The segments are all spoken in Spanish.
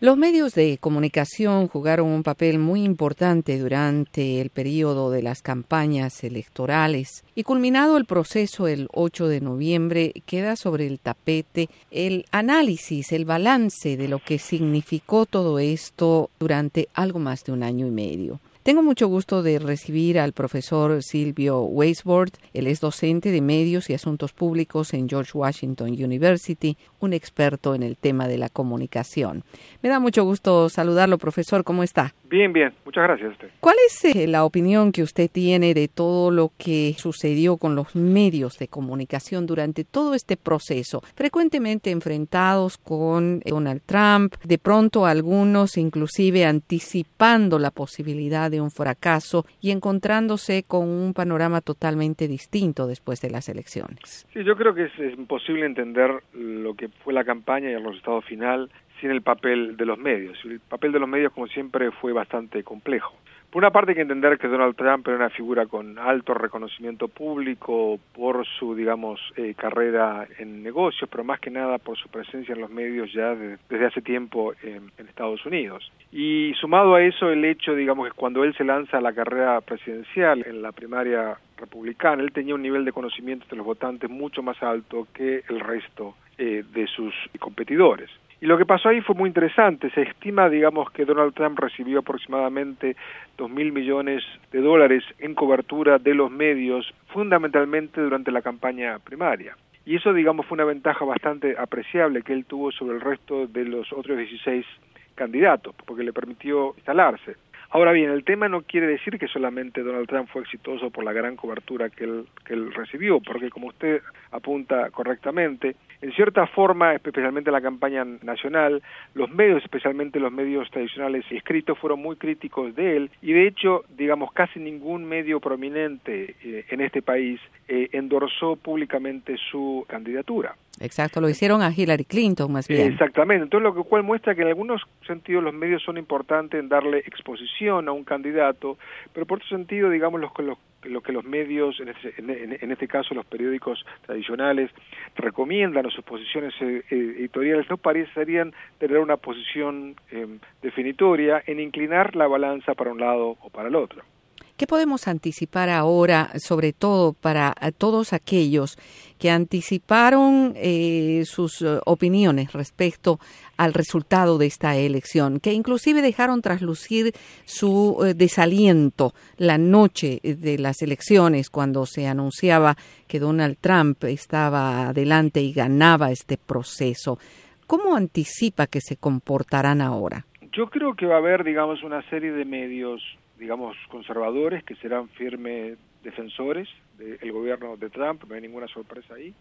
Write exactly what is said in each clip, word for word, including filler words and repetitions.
Los medios de comunicación jugaron un papel muy importante durante el periodo de las campañas electorales y culminado el proceso el ocho de noviembre, queda sobre el tapete el análisis, el balance de lo que significó todo esto durante algo más de un año y medio. Tengo mucho gusto de recibir al profesor Silvio Weisbord. Él es docente de medios y asuntos públicos en George Washington University, un experto en el tema de la comunicación. Me da mucho gusto saludarlo, profesor. ¿Cómo está? Bien, bien. Muchas gracias a usted. ¿Cuál es eh, la opinión que usted tiene de todo lo que sucedió con los medios de comunicación durante todo este proceso? Frecuentemente enfrentados con Donald Trump, de pronto algunos inclusive anticipando la posibilidad de un fracaso y encontrándose con un panorama totalmente distinto después de las elecciones. Sí, yo creo que es, es imposible entender lo que fue la campaña y el resultado final sin el papel de los medios. El papel de los medios, como siempre, fue bastante complejo. Por una parte hay que entender que Donald Trump era una figura con alto reconocimiento público por su, digamos, eh, carrera en negocios, pero más que nada por su presencia en los medios ya de, desde hace tiempo en, en Estados Unidos. Y sumado a eso el hecho, digamos, que cuando él se lanza a la carrera presidencial en la primaria republicana, él tenía un nivel de conocimiento de los votantes mucho más alto que el resto eh, de sus competidores. Y lo que pasó ahí fue muy interesante. Se estima, digamos, que Donald Trump recibió aproximadamente dos mil millones de dólares en cobertura de los medios, fundamentalmente durante la campaña primaria. Y eso, digamos, fue una ventaja bastante apreciable que él tuvo sobre el resto de los otros dieciséis candidatos, porque le permitió instalarse. Ahora bien, el tema no quiere decir que solamente Donald Trump fue exitoso por la gran cobertura que él, que él recibió, porque como usted apunta correctamente, en cierta forma, especialmente en la campaña nacional, los medios, especialmente los medios tradicionales y escritos, fueron muy críticos de él, y de hecho, digamos, casi ningún medio prominente eh, en este país eh, endorsó públicamente su candidatura. Exacto, lo hicieron a Hillary Clinton más bien. Exactamente, entonces lo que cual muestra que en algunos sentidos los medios son importantes en darle exposición a un candidato, pero por otro sentido, digamos, los, los, lo que los medios, en este, en, en este caso los periódicos tradicionales, recomiendan o sus posiciones eh, editoriales no parecerían tener una posición eh, definitoria en inclinar la balanza para un lado o para el otro. ¿Qué podemos anticipar ahora, sobre todo para todos aquellos que anticiparon eh, sus uh, opiniones respecto al resultado de esta elección, que inclusive dejaron traslucir su uh, desaliento la noche de las elecciones cuando se anunciaba que Donald Trump estaba adelante y ganaba este proceso? ¿Cómo anticipa que se comportarán ahora? Yo creo que va a haber, digamos, una serie de medios, digamos, conservadores, que serán firmes defensores del gobierno de Trump, no hay ninguna sorpresa ahí.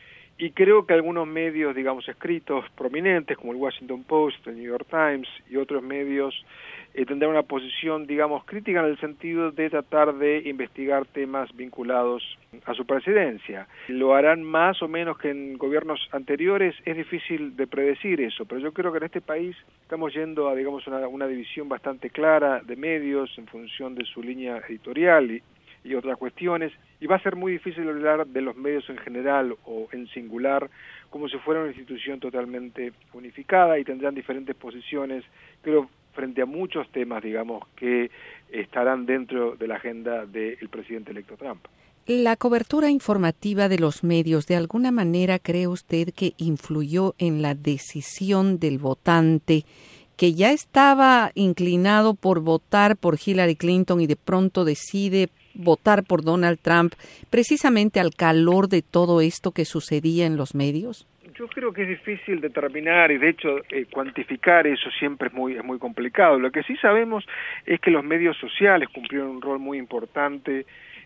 Y creo que algunos medios, digamos, escritos prominentes, como el Washington Post, el New York Times y otros medios, eh, tendrán una posición, digamos, crítica en el sentido de tratar de investigar temas vinculados a su presidencia. Lo harán más o menos que en gobiernos anteriores, es difícil de predecir eso, pero yo creo que en este país estamos yendo a, digamos, una, una división bastante clara de medios en función de su línea editorial y, y otras cuestiones, y va a ser muy difícil hablar de los medios en general o en singular como si fuera una institución totalmente unificada, y tendrán diferentes posiciones, creo, frente a muchos temas, digamos, que estarán dentro de la agenda del presidente electo Trump. ¿La cobertura informativa de los medios de alguna manera cree usted que influyó en la decisión del votante que ya estaba inclinado por votar por Hillary Clinton y de pronto decide votar por Donald Trump precisamente al calor de todo esto que sucedía en los medios? Yo creo que es difícil determinar y de hecho eh, cuantificar eso siempre es muy es muy complicado. Lo que sí sabemos es que los medios sociales cumplieron un rol muy importante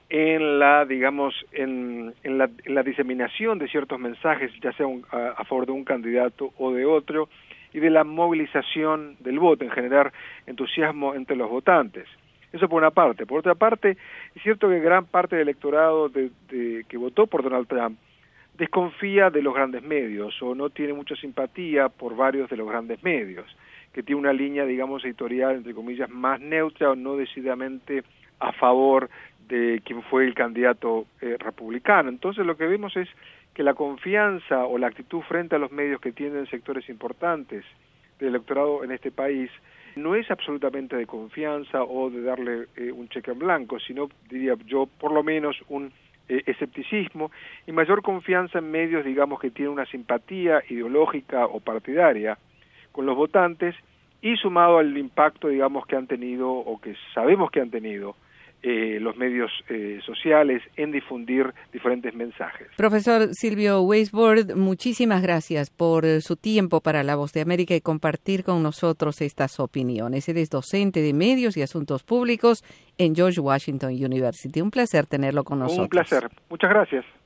en la, digamos, en, en, la, en la diseminación de ciertos mensajes, ya sea un, a, a favor de un candidato o de otro, y de la movilización del voto, en generar entusiasmo entre los votantes. Eso por una parte. Por otra parte, es cierto que gran parte del electorado de, de, que votó por Donald Trump desconfía de los grandes medios o no tiene mucha simpatía por varios de los grandes medios, que tiene una línea, digamos, editorial, entre comillas, más neutra o no decididamente a favor de quien fue el candidato eh, republicano. Entonces lo que vemos es que la confianza o la actitud frente a los medios que tienen sectores importantes del electorado en este país no es absolutamente de confianza o de darle eh, un cheque en blanco, sino, diría yo, por lo menos un eh, escepticismo y mayor confianza en medios, digamos, que tienen una simpatía ideológica o partidaria con los votantes, y sumado al impacto, digamos, que han tenido o que sabemos que han tenido eh, los medios eh, sociales en difundir diferentes mensajes. Profesor Silvio Weisbord, muchísimas gracias por su tiempo para La Voz de América y compartir con nosotros estas opiniones. Él es docente de Medios y Asuntos Públicos en George Washington University. Un placer tenerlo con nosotros. Un placer. Muchas gracias.